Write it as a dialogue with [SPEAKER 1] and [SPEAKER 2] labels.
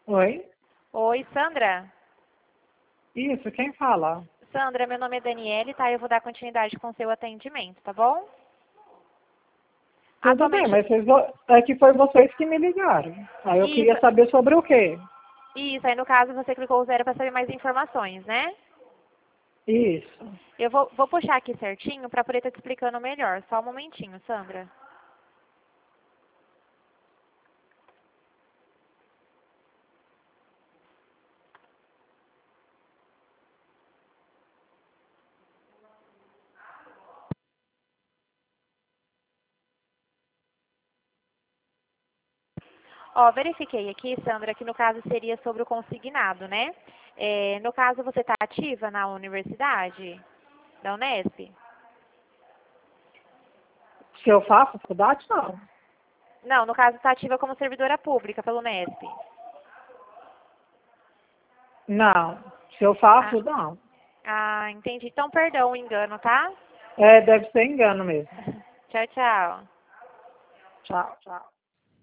[SPEAKER 1] Oi?
[SPEAKER 2] Oi, Sandra?
[SPEAKER 1] Isso, quem fala?
[SPEAKER 2] Sandra, meu nome é Daniele, tá? Eu vou dar continuidade com o seu atendimento, tá bom?
[SPEAKER 1] Tudo bem,
[SPEAKER 2] Atualmente,
[SPEAKER 1] mas é que foi vocês que me ligaram. Aí eu
[SPEAKER 2] isso,
[SPEAKER 1] queria saber sobre o quê?
[SPEAKER 2] isso, aí no caso você clicou o 0 para saber mais informações, né?
[SPEAKER 1] Isso.
[SPEAKER 2] Eu vou puxar aqui certinho para poder estar te explicando melhor. Só um momentinho, Sandra. Ó, verifiquei aqui, Sandra, que no caso seria sobre o consignado, né? No caso, você está ativa na universidade da Unesp?
[SPEAKER 1] Se eu faço faculdade, não.
[SPEAKER 2] Não, no caso está ativa como servidora pública pelo Unesp.
[SPEAKER 1] Não. Se eu
[SPEAKER 2] Ah,
[SPEAKER 1] faço, não.
[SPEAKER 2] entendi. Então, perdão o engano, tá?
[SPEAKER 1] É, deve ser engano mesmo.
[SPEAKER 2] Tchau, tchau.
[SPEAKER 1] Tchau, tchau.